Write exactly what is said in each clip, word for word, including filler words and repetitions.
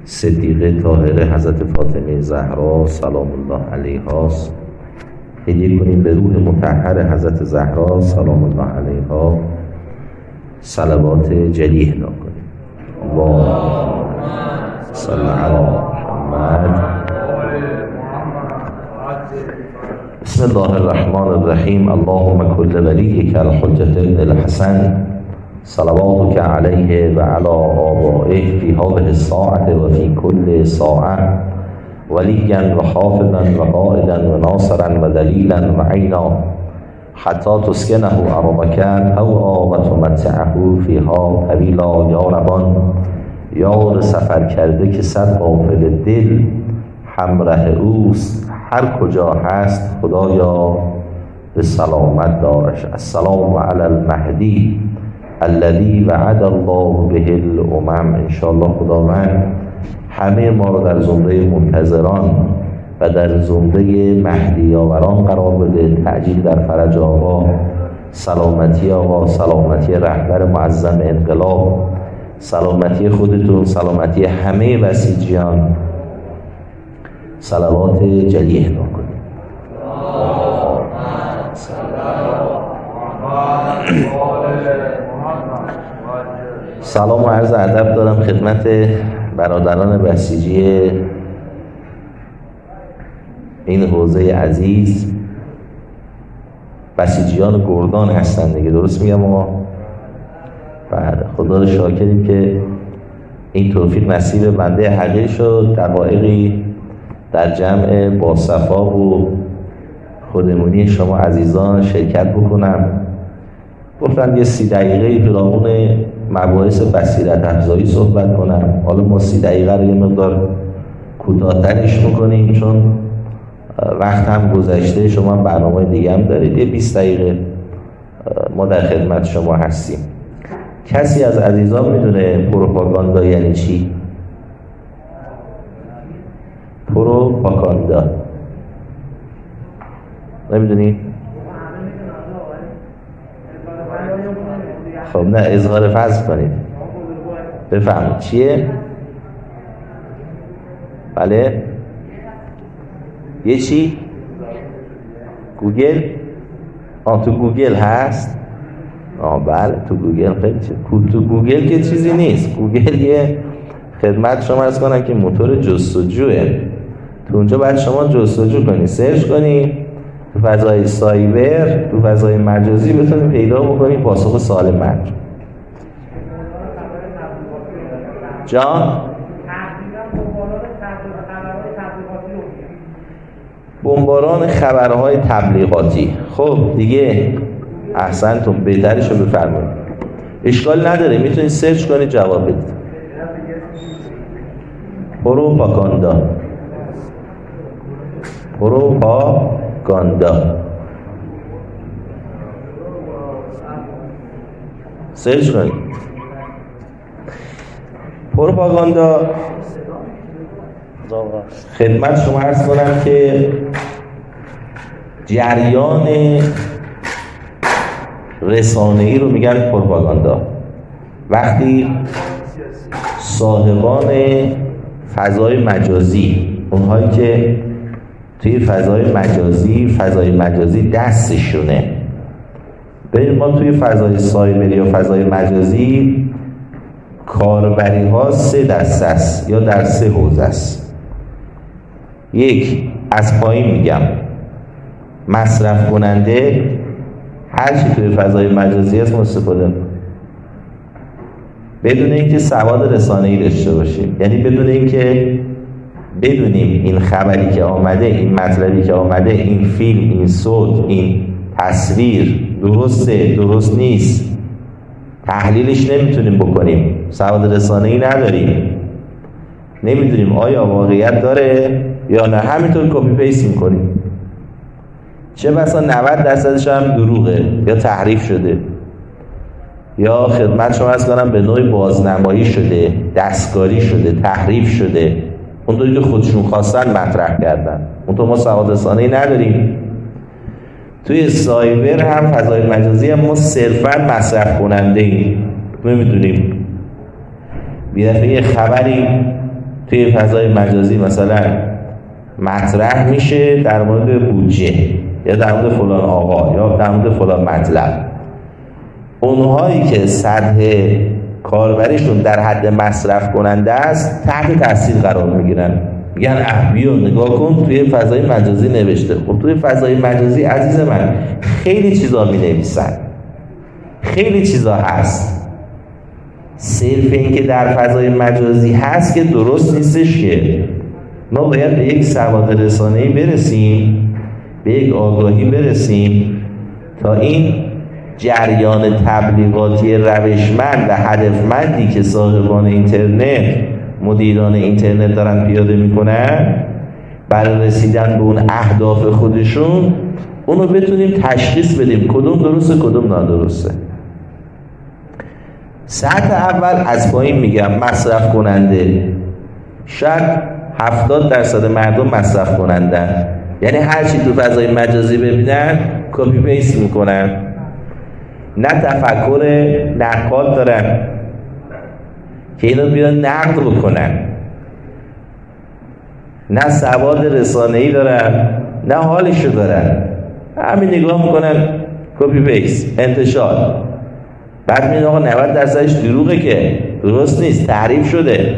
صدیقه طاهره حضرت فاطمه زهرا سلام الله علیها هدیه کنیم به روح مطهر حضرت زهرا سلام الله علیها صلوات جلیه ادا کنیم. اللهم صل علی محمد. بسم الله الرحمن الرحیم. اللهم كل وليك الحجة ابن الحسن صلواتك عليه وعلى آبائه في هذه الساعة وفي كل ساعة وليا وحافظا وقائدا وناصرا ودليلا وعينا حتى تسكنه أرضك طوعا وتمتعه فيها طويلا. یا ربان، یار سفر کرده که صد غافل دل همراه اوست، هر کجا هست خدایا به سلامت دارش. السلام علی المهدی الذي وعد الله به الامم. انشاءالله خداوند همه ما رو در زمره منتظران و در زمره مهدی آوران قرار بده. تعجیل در فرج آقا، سلامتی آقا، سلامتی رهبر معظم انقلاب، سلامتی خودتون، سلامتی همه بسیجیان. صلوات جلیه ادا کنید. سلام و عرض ادب دارم خدمت برادران بسیجی این حوزه عزیز. بسیجیان گردان هستن دیگه، درست میگم آقا؟ بعد خدا رو شاکریم که این توفیق نصیب بنده حقیقی شد. دقایقی در جمع با صفا و خودمونی شما عزیزان شرکت بکنم. گفتم یه سی دقیقه پیرامون مباحث بصیرت افزایی صحبت کنم. حالا ما سی دقیقه رو یه مقدار کوتاه‌ترش میکنیم چون وقت هم گذشته، شما برنامه دیگه هم دارید. یه بیست دقیقه ما در خدمت شما هستیم. کسی از عزیزان میدونه پروپاگاندا یعنی چی؟ پروپاگاندا نمیدونی؟ خب نه، اظهار فضل کنید. بفهمید چیه؟ بله؟ یه چی؟ گوگل؟ آه تو گوگل هست؟ آه بله تو گوگل. خیلی چیز تو گوگل که چیزی نیست. گوگل یه خدمت شما عرض کنم که موتور جستجوه. تو اونجا باید شما جستجو کنی، سرچ کنی، تو فضای سایبر، تو فضای مجازی بتونی پیدا بکنی پاسخ سوال من. جان؟ بمباران خبرهای تبلیغاتی. خب دیگه احسنتون، بهترشو بفرمایید. اشکال نداره، میتونید سرچ کنید جواب بدید. پروپاگاندا، پروپاگاندا سرچ کنید. پروپاگاندا خدمت شما عرض کنم که جریان رسانه‌ای رو میگن پروپاگاندا. وقتی صاحبان فضای مجازی، اونهایی که توی فضای مجازی فضای مجازی دستشونه. ببین ما توی فضای سایبری یا فضای مجازی کاربری ها سه دسته است یا در سه حوزه است. یک، از پایین میگم مصرف کننده هر چی توی فضای مجازی هست استفاده بدون اینکه سواد رسانه‌ای داشته باشیم، یعنی بدون اینکه بدونیم این خبری که آمده، این مطلبی که آمده، این فیلم، این صوت، این تصویر درسته درست نیست، تحلیلش نمیتونیم بکنیم، سواد رسانه‌ای نداریم، نمیدونیم آیا واقعیت داره یا نه، همینطور کپی پیست میکنیم. چه بسا نود درصدش هم دروغه یا تحریف شده یا خدمت شما عرض کنم به نوعی بازنمایی شده، دستکاری شده، تحریف شده، اونطوری که خودشون خواستن مطرح کردن. اونطور ما سواد رسانه‌ای نداریم. توی سایبر هم فضای مجازی هم ما صرفاً مصرف کننده ایم، نمیدونیم. یه دفعه یه خبری توی فضای مجازی مثلا مطرح میشه در مورد بودجه یا در مورد فلان آقا یا در مورد فلان مطلب، اونهایی که سطح کاربریشون در حد مصرف کننده است تحت تاثیر قرار میگیرن، میگن اه بیا نگاه کن توی فضای مجازی نوشته. خب توی فضای مجازی عزیز من خیلی چیزا می نویسن، خیلی چیزا هست، صرف این که در فضای مجازی هست که درست نیستش. که ما باید به یک سواد رسانه‌ای برسیم، به یک آگاهی برسیم تا این جریان تبلیغاتی روشمند و هدفمندی که صاحبان اینترنت، مدیران اینترنت دارن پیاده میکنن برای رسیدن به اون اهداف خودشون، اونو بتونیم تشخیص بدیم کدوم درسته کدوم نادرسته. سطح اول از پایین میگم مصرف کننده، شاید هفتاد درصد مردم مصرف کنندن، یعنی هر چی تو فضای مجازی ببینن کپی پیست میکنن، نه تفکر نقاد دارن که اینو بیان نقد بکنن، نه سواد رسانه‌ای دارن، نه حالشو دارن، همین نگاه میکنن کپی پیست انتشار. بعد میگن آقا نود درصدش دروغه که درست نیست، تحریف شده.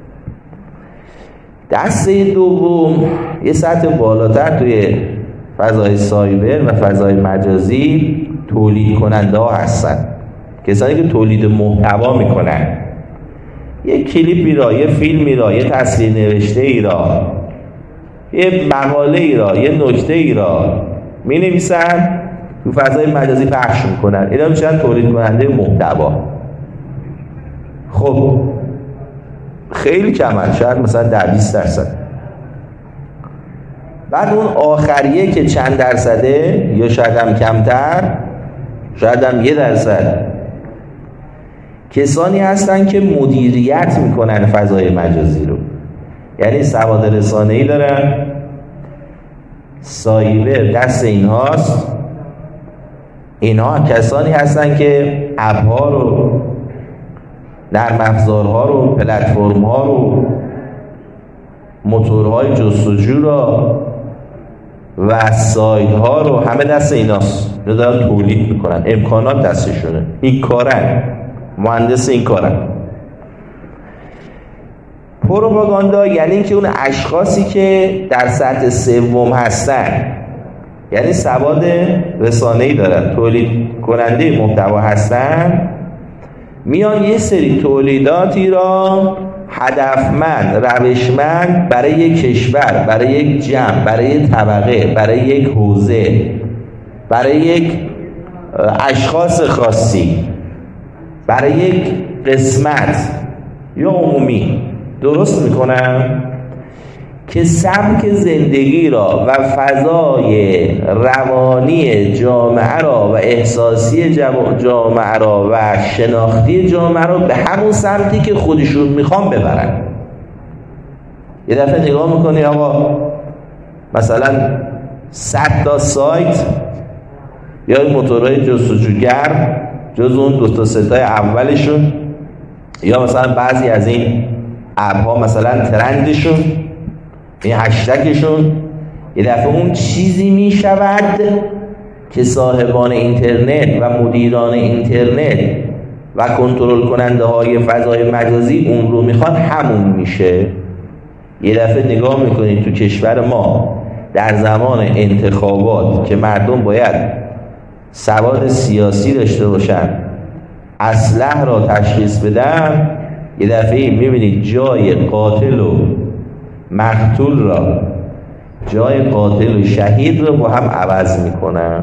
دسته دوم یه سطح بالاتر توی فضای سایبر و فضای مجازی تولید کننده ها هستن، کسانی که تولید محتوا میکنن، یه کلیپی را، یه فیلمی را، یه تصویر نوشته ای را، یه مقاله ای را، یه نکته ای را می نویسن تو فضای مجازی پخش میکنن. اینا میشن تولید کننده محتوا. خب خیلی کمن، شاید مثلا در بیست درصد. بعد اون آخریه که چند درصده یا شاید هم کمتر، شاید هم یه درصد، کسانی هستن که مدیریت میکنن فضای مجازی رو، یعنی سواد رسانه‌ای دارن، سایبر دست اینهاست. اینها کسانی هستن که اپ‌ها رو، نرم افزارها رو، پلتفرم‌ها رو، موتورهای جستجو را و سایت‌ها رو همه دست ایناست. اینا دارن تولید میکنن، امکانات دستشونه، این کارن، مهندس این کارن. پروپاگاندا یعنی اینکه اون اشخاصی که در سطح سوم هستن، یعنی سواد رسانه‌ای دارن، تولید کننده محتوا هستن، میان یه سری تولیداتی را هدفمند، روشمند برای یک کشور، برای یک جمع، برای یک طبقه، برای یک حوزه، برای یک اشخاص خاصی، برای یک قسمت یا عمومی درست میکنم که سبک زندگی را و فضای روانی جامعه را و احساسی جامعه را و شناختی جامعه را به همون سمتی که خودشون میخوان ببرن. یه دفعه نگاه میکنی آقا مثلا صد تا سایت یا موتورهای جستجوگر جز اون دو تا ستای اولشون، یا مثلا بعضی از این اپ‌ها مثلا ترندشون، این هشتگشون، یه دفعه اون چیزی می شود که صاحبان اینترنت و مدیران اینترنت و کنترل کننده های فضای مجازی اون رو میخوان، همون میشه. یه دفعه نگاه میکنید تو کشور ما در زمان انتخابات که مردم باید سواد سیاسی داشته باشن، اسلحه را تشخیص بدن، یه دفعه میبینید جای قاتل و مقتول را، جای قاتل و شهید رو با هم عوض میکنن.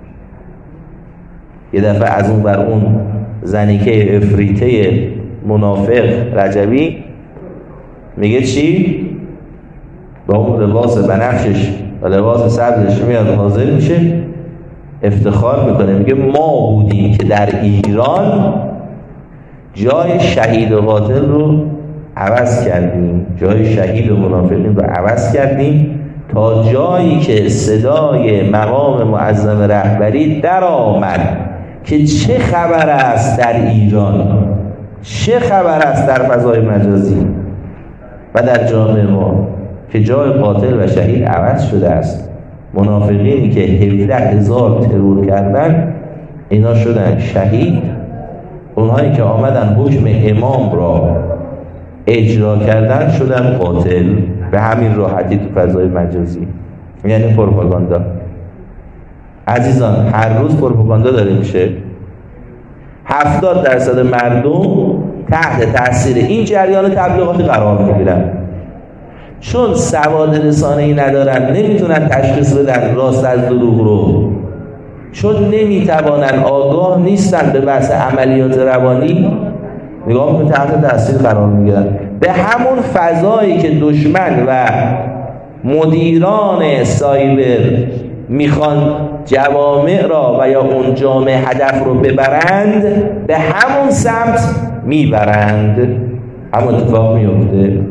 یه دفعه از اون بر اون زنیکه افریته منافق رجبی میگه چی؟ با اون لباس بنفشش و لباس سبزش میاد حاضر میشه، افتخار میکنه، میگه ما بودیم که در ایران جای شهید و قاتل رو عوض کردیم، جای شهید و منافقین رو عوض کردیم تا جایی که صدای مقام معظم رهبری در آمد که چه خبر است در ایران، چه خبر است در فضای مجازی. و در جامعه ما که جای قاتل و شهید عوض شده است، منافقینی که هفده هزار ترور کردن اینا شدن شهید، اونهایی که آمدن حکم امام را اجرا کردن شدن قاتل. به همین راحتی تو فضای مجازی، یعنی پروپاگاندا. عزیزان هر روز پروپاگاندا داره میشه. هفتاد درصد مردم تحت تاثیر این جریان تبلیغاتی قرار میگیرن، چون سواد رسانه‌ای ندارن، نمیتونن تشخیص بدن راست از دروغ رو، چون نمیتوانن، آگاه نیستن به بحث عملیات روانی، نگاه میکنن تحت تاثیر قرار میگیرن. به همون فضایی که دشمن و مدیران سایبر میخوان جوامع را و یا اون جامعه هدف رو ببرند، به همون سمت میبرند. همون اتفاق میفته.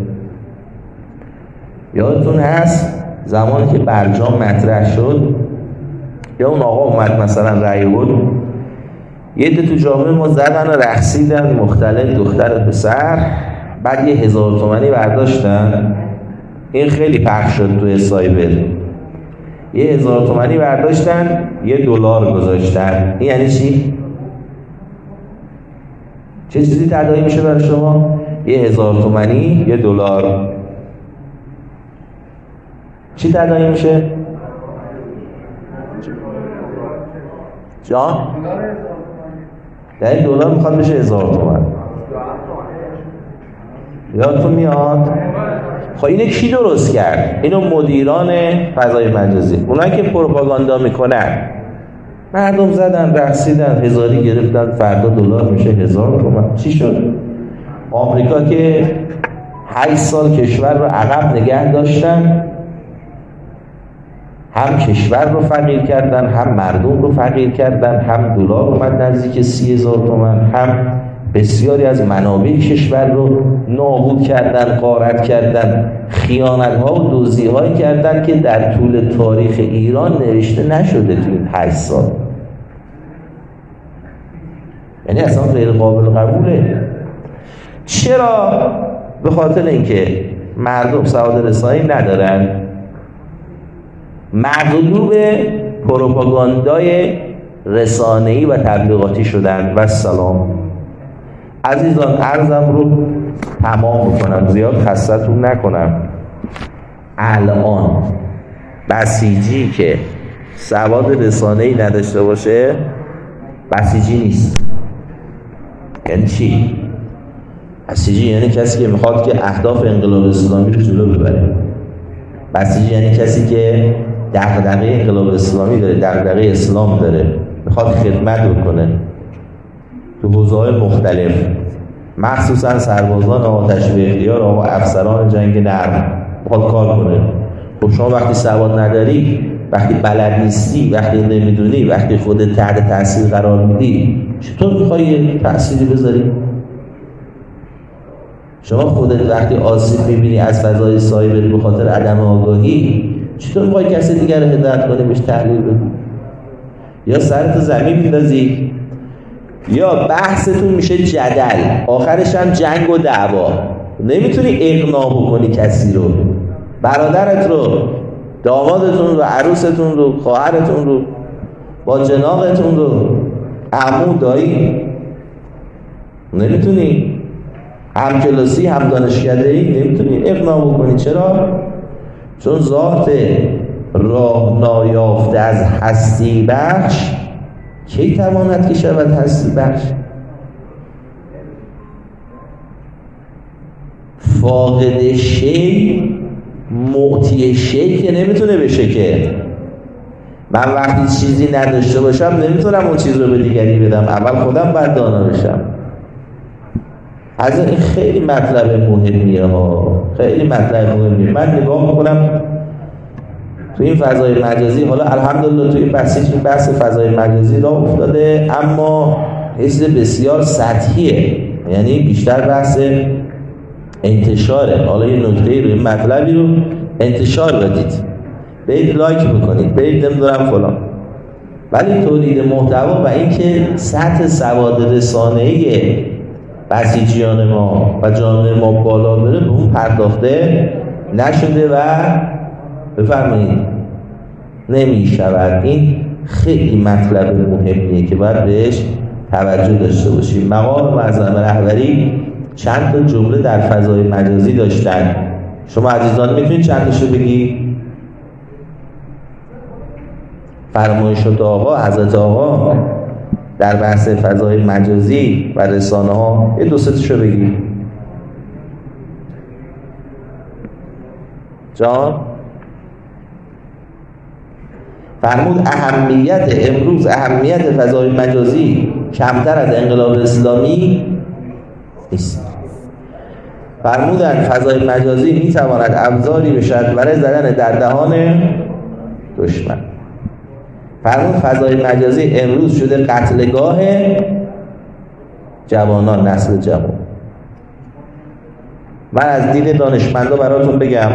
یادتون هست زمانی که برجام مطرح شد، یا اون آقا اومد مثلا رأی بود، یه ده تو جامعه ما زدن و رقصیدن مختلف، دختر پسر، بعد یه هزار تومنی برداشتن. این خیلی پخش شد توی سایبر. یه هزار تومنی برداشتن یه دلار گذاشتن. این یعنی چی؟ چه چیزی تداعی میشه برای شما؟ یه هزار تومنی یه دلار. چی تداعی میشه؟ جان؟ در این دلار میخواد بشه هزار تومن. یادتون میاد؟ خب اینه کی درست کرد؟ اینو مدیران فضای مجازی، اونایی که پروپاگاندا میکنن. مردم زدن، رقصیدن، هزاری گرفتن، فردا دلار میشه هزار تومن. چی شد؟ آمریکا که هشت سال کشور رو عقب نگه داشتن، هم کشور رو فقیر کردن، هم مردم رو فقیر کردن، هم دلار اومد نزدیک سی هزار تومن، هم بسیاری از منابع کشور رو نابود کردن، غارت کردن، خیانت‌ها و دزدی‌هایی کردن که در طول تاریخ ایران نوشته نشده تو این هشت سال. یعنی اصلا غیر قابل قبوله. چرا؟ به خاطر اینکه مردم سواد رسانه‌ای ندارن، مغلوب پروپاگاندای رسانه‌ای و تبلیغاتی شدن. و سلام عزیزان، عرضم رو تمام بکنم، زیاد خستتون نکنم. الان بسیجی که سواد رسانه‌ای نداشته باشه بسیجی نیست. یعنی چی؟ بسیجی یعنی کسی که میخواد که اهداف انقلاب اسلامی رو جلو ببره. بسیجی یعنی کسی که دغدغه انقلاب اسلامی داره، دغدغه اسلام داره، میخواد خدمت بکنه تو حوزه‌های مختلف، مخصوصا سربازان آتش به اختیار و افسران جنگ نرم میخواد کار کنه. خب شما وقتی سواد نداری، وقتی بلد نیستی، وقتی نمیدونی، وقتی خودت تحت تاثیر قرار میدی، چطور میخوای تأثیری بذاری؟ شما خودت وقتی آسیب میبینی از فضای سایبر به خاطر عدم آگاهی، چطور میخوای کسی دیگر رو هدایت کنی بهش تحلیل بدی؟ یا سرت زمین میندازی، یا بحثتون میشه جدل، آخرش هم جنگ و دعوا. نمیتونی اقناع بکنی کسی رو، برادرت رو، دامادتون رو، عروستون رو، خواهرتون رو، با جناقتون رو، عمو، دایی. نمیتونی. هم کلاسی، هم دانشکده‌ای نمیتونی اقناع بکنی. چرا؟ چون ذات راه نایافته از هستی بخش کی تواند که شود هستی بخش؟ فاقد شی معطی شی که نمیتونه بشه. که من وقتی چیزی نداشته باشم نمیتونم اون چیز رو به دیگری بدم، اول خودم باید دانا بشم. از این خیلی مطلب مهمیه ها، خیلی مطلب مهمیه. من نگاه میکنم تو این فضای مجازی، حالا الحمدلله توی بحث بحث فضای مجازی راه افتاده، اما حس بسیار سطحیه، یعنی بیشتر بحث انتشاره. حالا یه نکته روی مطلبی رو انتشار بدید، برید لایک بکنید، برید نمیدونم فلان، ولی تولید محتوا و اینکه سطح سواد رسانه‌ای بسیجیان ما و جامعه ما بالا بره به اون پرداخته نشده و بفرمایید نمی شود. این خیلی مطلب مهمیه که باید بهش توجه داشته باشیم. مقام معظم رهبری چند تا جمله در فضای مجازی داشتن. شما عزیزان میتونید چند تاشو بگی؟ فرمایشات آقا، حضرت آقا در بحث فضای مجازی و رسانه ها یه دو سه تاشو بگی. جان فرمود اهمیت امروز اهمیت فضای مجازی کمتر از انقلاب اسلامی نیست. فرمودن فضای مجازی میتواند ابزاری بشد برای زدن در دهان دشمن. فرمود فضای مجازی امروز شده قتلگاه جوانان، نسل جوان. من از دید دانشمندا براتون بگم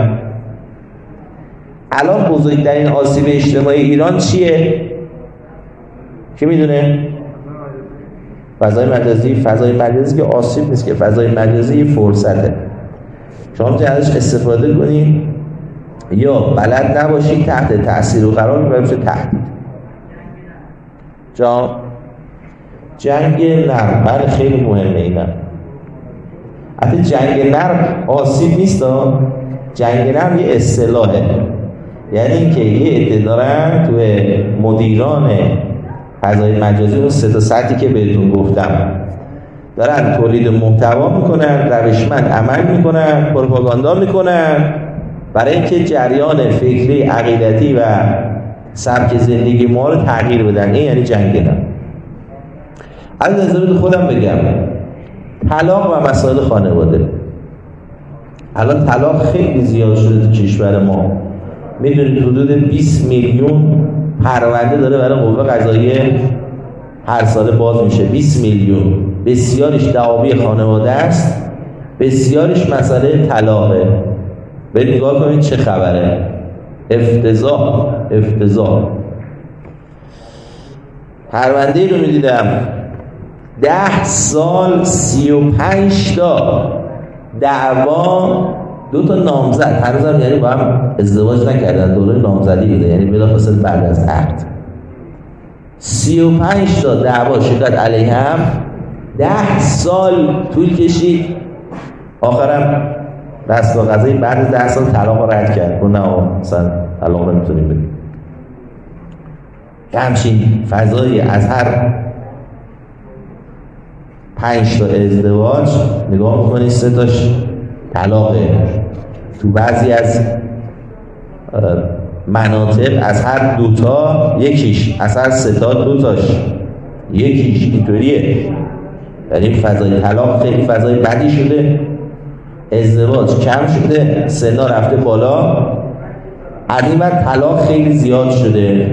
الان بزرگترین آسیب اجتماعی ایران چیه؟ کی میدونه؟ فضای مجازی. فضای مجازی که آسیب نیست که، فضای مجازی یه فرصته. شما میتونید ازش استفاده کنید یا بلد نباشید تحت تأثیر و قرار بشه تهدید. جا جنگ نرم بله خیلی مهمه. اینم حتی جنگ نرم آسیب نیست ها. جنگ نرم یه اصطلاحه، یعنی اینکه یه عده دارن تو مدیران فضای مجازی اون سه تا سطحی که بهتون گفتم دارن تولید محتوا میکنن، روشمند عمل میکنن، پروپاگاندا میکنن برای اینکه جریان فکری، عقیدتی و سبک زندگی ما رو تغییر بدن. این یعنی جنگ نرم. از نظر خودم بگم طلاق و مسائل خانواده. الان طلاق خیلی زیاد شده تو کشور ما. میدونید حدود بیست میلیون پرونده داره برای قوه قضاییه هر ساله باز میشه. بیست میلیون. بسیارش دعاوی خانواده است، بسیارش مسئله طلاقه. برید نگاه کنید چه خبره. افتضاح افتضاح. پرونده رو میدیدم ده سال سی و پنج تا دعوا، دو تا نامزد هنوزم یعنی با هم ازدواج نکردن، دوره نامزدی بوده، یعنی بلافاصله بعد از عقد سی و پنج تا دعوا شدت علیه هم، ده سال طول کشید، آخرم دست و قضایی بعد از ده سال طلاق رد کرد. نه مثلا طلاق نمیتونیم بدیم. همچین فضایی از هر پنج تا ازدواج نگاه میکنید سه تاش طلاقه. تو بعضی از مناطق از هر دوتا یکیش، از هر سه تا دوتاش یکیش. اینطوریه. یعنی فضای طلاق خیلی فضای بدی شده، ازدواج کم شده، سنا رفته بالا، از این بعد طلاق خیلی زیاد شده،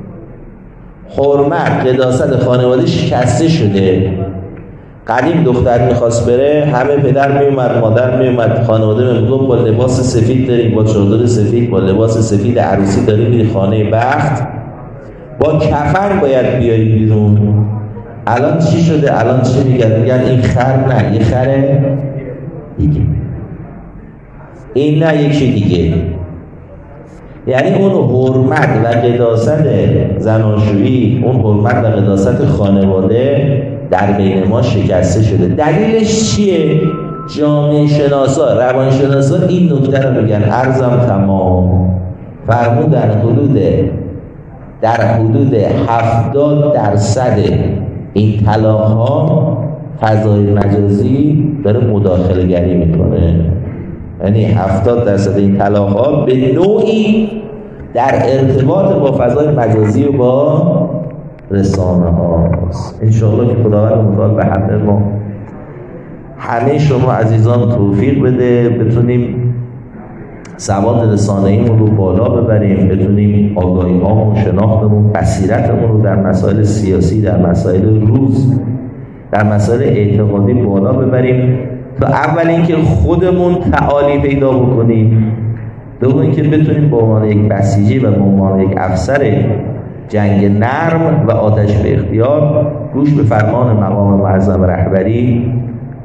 حرمت قداست خانواده شکسته شده. قدیم دختر میخواست بره همه پدر میومد، مادر میومد، خانواده میگفت با لباس سفید داری، با چادر سفید، با لباس سفید عروسی داری میری خانه بخت، با کفن باید بیای بیرون. الان چی شده؟ الان چی میگن؟ میگن این خر نه یه خره دیگه، این نه یکی دیگه. یعنی اون حرمت و قداست زناشویی، اون حرمت و قداست خانواده در بین ما شکسته شده. دلیلش چیه؟ جامعه شناسا، روان شناسا این نکته رو میگن. عرضم تمام. فرمودن حدود در حدود هفتاد درصد این طلاق ها فضای مجازی داره مداخله گری میکنه. یعنی هفتاد درصد این طلاق ها به نوعی در ارتباط با فضای مجازی و با رسانه هاست. انشاءالله که خداوند متعال به همه ما، همه شما عزیزان توفیق بده بتونیم سواد رسانه‌ایمون رو بالا ببریم، بتونیم آگاهی هامون، شناختمون، بصیرتمون رو در مسائل سیاسی، در مسائل روز، در مسائل اعتقادی بالا ببریم تا اول اینکه خودمون تعالی پیدا بکنیم، دوم اینکه بتونیم به عنوان یک بسیجی و به عنوان یک افسر جنگ نرم و آتش به اختیار گوش به فرمان مقام معظم رهبری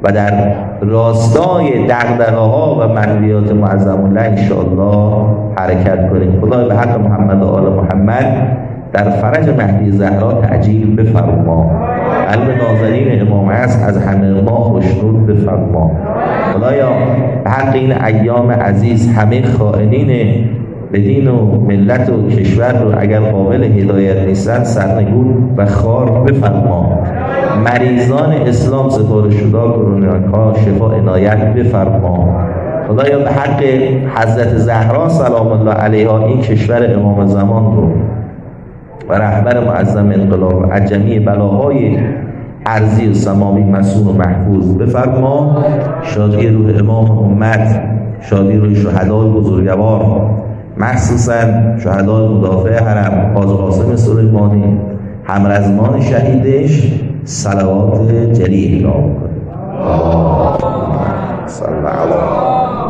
و در راستای دغدغه‌ها و منویات معظم الله انشاءالله حرکت کنیم. خدای به حق محمد و آل محمد در فرج مهدی زهرا تعجیل بفرما. قلب ناظرین امام عصر از همه ما خوشنود بفرما. خدایا به حق این ایام عزیز همه خائنین به دین و ملت و کشور رو اگر قابل هدایت نیستن سرنگون و خار بفرما. مریضان اسلام سپارش شده کرونی‌ها شفا عنایت بفرما. خدایا به حق حضرت زهرا سلام الله علیها این کشور امام زمان رو و رهبر معظم انقلاب و عجمی بلاهای ارضی و سماوی مسئول و محفوظ بفرما. شادی روح امام امت، شادی روح شهدای بزرگوار، مخصوصا شهدای مدافع حرم حاج قاسم سلیمانی همرزمان شهیدش صلوات جلی اعلام کنید. اللهم صل علی